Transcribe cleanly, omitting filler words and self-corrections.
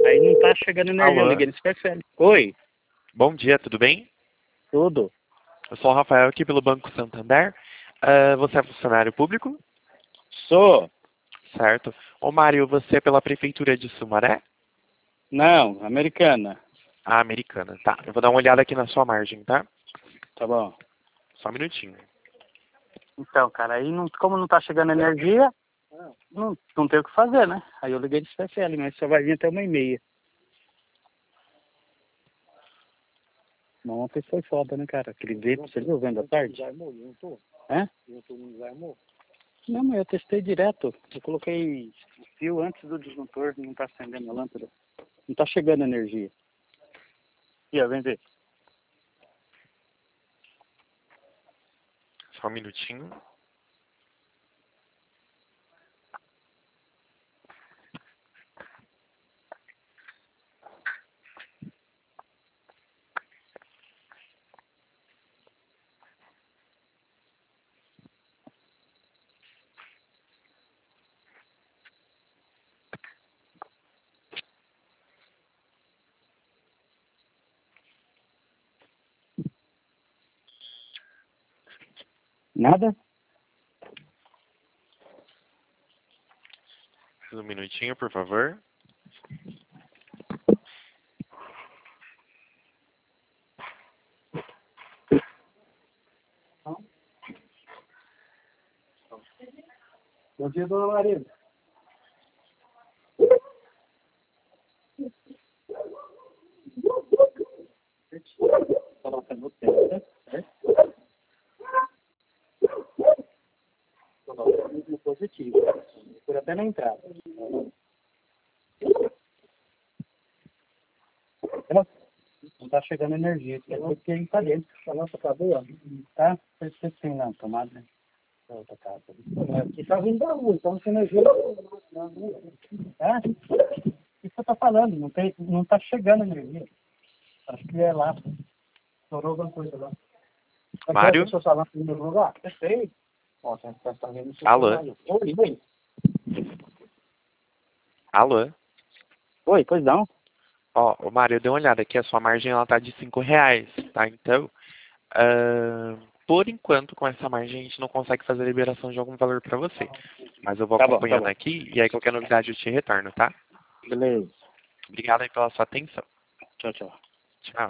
Aí não tá chegando energia, eu Alô? liguei no CPFL. Oi, Bom dia, tudo bem? tudo. Eu sou o Rafael aqui pelo Banco Santander. Você é funcionário público? Sou. Certo. Ô Mário, você é pela Prefeitura de Sumaré? Não, americana. Ah, americana. Tá, eu vou dar uma olhada aqui na sua margem, tá? Tá bom. Só um minutinho. Então, cara, aí não, como não tá chegando energia, não tem o que fazer, né? Aí eu liguei no CPFL, mas só vai vir até 1h30. Ontem foi foda, né, cara? Aquele dia, você viu vendo à tarde? É? Não, mas eu testei direto. Eu coloquei o fio antes do disjuntor, não tá acendendo a lâmpada. Não tá chegando energia. E ó, vem ver. Só um minutinho. Nada? Mais um minutinho, por favor. Bom dia, dona Maria. Coloca no tempo, certo? Coloca no positivo. Por até na entrada. Não tá chegando energia. É porque ele tá dentro. A nossa cadeia, tá? Sim, não, tomada, né? Outra casa. Aqui tá vindo da rua, então sem energia. É? O que você tá falando? Não tá chegando energia. Acho que é lá. Estourou alguma coisa lá. Mário? Deixa eu falar no meu lugar. Eu sei. Ó, você tá vendo isso. Alô? Oi. Alô? Oi, pois não. Ó, ô Mário, eu dei uma olhada aqui, a sua margem ela tá de R$ 5, tá? Então, por enquanto, com essa margem, a gente não consegue fazer a liberação de algum valor para você. Mas eu vou Tá bom, acompanhando aqui e aí qualquer novidade eu te retorno, tá? Beleza. Obrigado aí pela sua atenção. Tchau, tchau. Tchau.